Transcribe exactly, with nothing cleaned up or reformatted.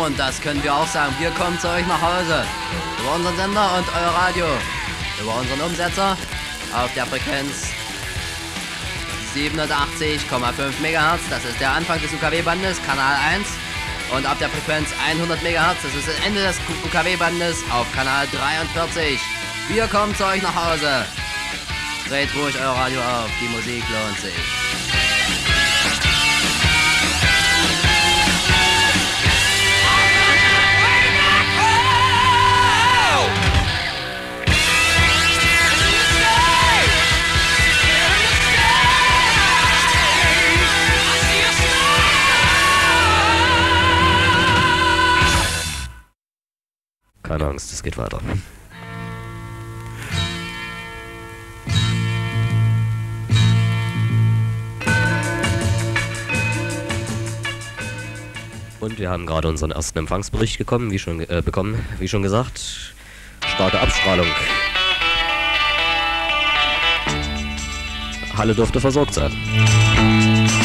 Und das können wir auch sagen. Wir kommen zu euch nach Hause. Über unseren Sender und euer Radio. Über unseren Umsetzer auf der Frequenz siebenundachtzig Komma fünf Megahertz. Das ist der Anfang des U K W-Bandes, Kanal eins. Und auf der Frequenz hundert Megahertz. Das ist das Ende des U K W-Bandes auf Kanal dreiundvierzig. Wir kommen zu euch nach Hause. Dreht ruhig euer Radio auf. Die Musik lohnt sich. Keine Angst, es geht weiter. Und wir haben gerade unseren ersten Empfangsbericht gekommen, wie schon, äh, bekommen, wie schon gesagt. Starke Abstrahlung. Halle dürfte versorgt sein.